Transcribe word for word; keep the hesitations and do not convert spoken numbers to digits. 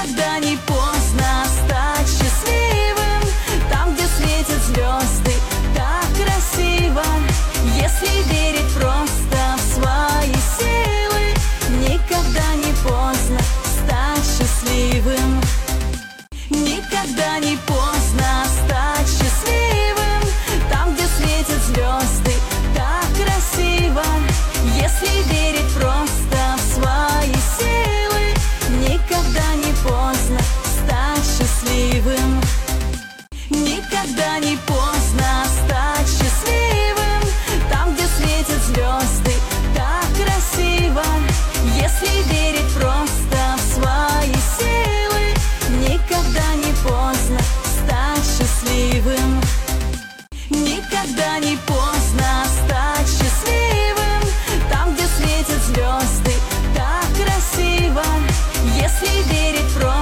Никогда не поздно стать счастливым. Там, где светят звезды, так красиво. Если верить просто в свои силы, никогда не поздно стать счастливым. Никогда не поздно стать счастливым. Там, где светят звезды, так красиво. Если верить просто в свои силы, никогда не поздно стать счастливым. Никогда не поздно стать счастливым. Там, где светят звезды, так красиво. Если верить просто в свои силы, никогда не поздно стать счастливым. Никогда не поздно стать счастливым. Там, где светят звезды, так красиво. Если верить просто